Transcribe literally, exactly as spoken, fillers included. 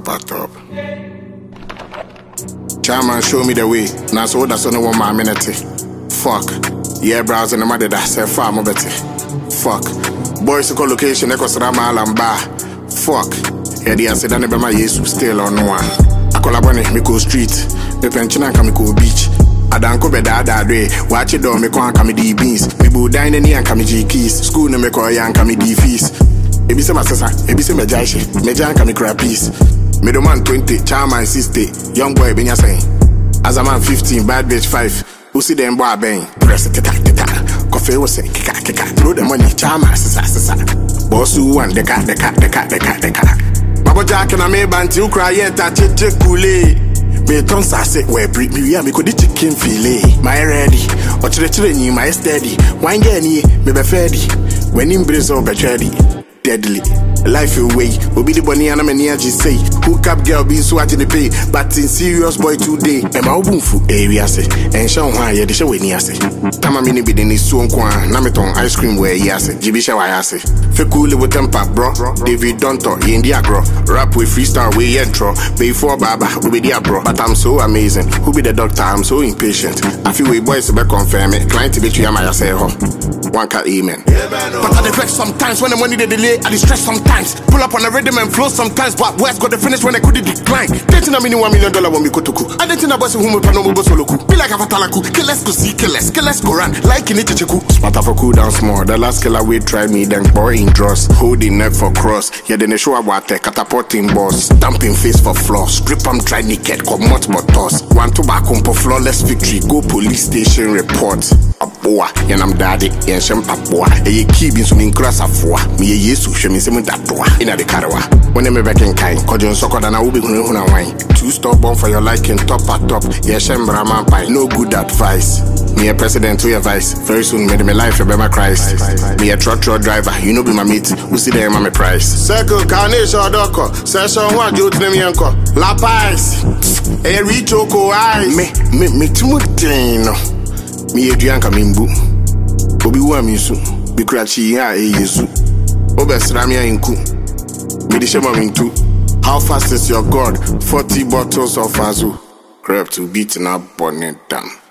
top at top. Chairman, show me the way. Now so that's only one more minute. Fuck. Yeah, browsing the mother that said far more better. Fuck. Boys to call location, echo Sarama Alamba. Fuck. Yeah, the answer never my Jesus still on one. I call up on it, Miko Street. Me pension and Kamiko Beach. I don't go bed that day. Watch it down, me go and come D beans. Me go dine any and come G keys. School no me call ya and come D fees. Ebi se my sister, ebi se me jaishi. Me jan come crap piece. Me do man twenty, Chairman sixty. Young boy benya saying. As a man fifteen, bad bitch five. Who see them boy bang? Press it, tita, tita. Coffee was say, kika, kika. Throw the money, Chairman, sisa, sisa. Boss who want the cat, the cat, the cat, the cat, the cat. Baba Jack and I may bant you cry yet, I check check kool-aid. Me ton sa se we break me we me ko di chicken fillet. My ready. O chere chere ni my steady. Wine get ni me be ready. When in brezo be ready. Deadly. Life away. Obi the bunny and me near just say. Hook up girl be so at the pay. But in serious boy today. E ma obunfu e wi ase. En sha ho aye de she we ni ase. Tama me ni bi de ni so nkwa na me ton ice cream we yi ase. Jibi she wa ase. Fe cool with temper bro. David Donto ye ndi agro. Rap with freestyle we intro. Before baba we be bro. But I'm so amazing. Who be the doctor? I'm so impatient. I feel we boys be confirm it. Client be you am I say ho. One cat amen. But I defect sometimes when the money they delay. I distress sometimes. Pull up on the rhythm and flow sometimes. But West got the finish when they could decline. Dating a mini one million dollar when we go to cook. I didn't know about whom we pan over soloku. Be like a fatalaku. Kill let's go see, kill let's, kill let's go run. Like in it chiku. Smart for cool down small. The last killer we tried me, then boy in dross. Holding neck for cross. Yeah, then they show about the catapulting boss. Stamping face for floss. Strip am try naked, come much more toss. One tobacco for flawless victory. Go police station report. Aboa, and I'm daddy, and shem aboa. A ye keep in some incras of four. Me a yesu, she me semen that door. In a the carawa. When I'm back in kind, Kojon Soko than I will be going on wine. Two stop born for your liking, top at top. Yeah, shem brahman pie. No good advice. Me a president to your vice. Very soon, made me life a better Christ. Me a truck truck driver, you know be my mate. Who see them, I'm a price. Circle, carnation, doko. Session one, you to me uncle. La Paz. A rich oko eyes. Me, me, me, timotino. Me a drianka mimbu. Obi wamisu. Be cratchy, ya, a yesu. Obesramia inku. Me the shema mintu. How fast is your God? Forty bottles of Azu. Crap to beat in a bonnet down.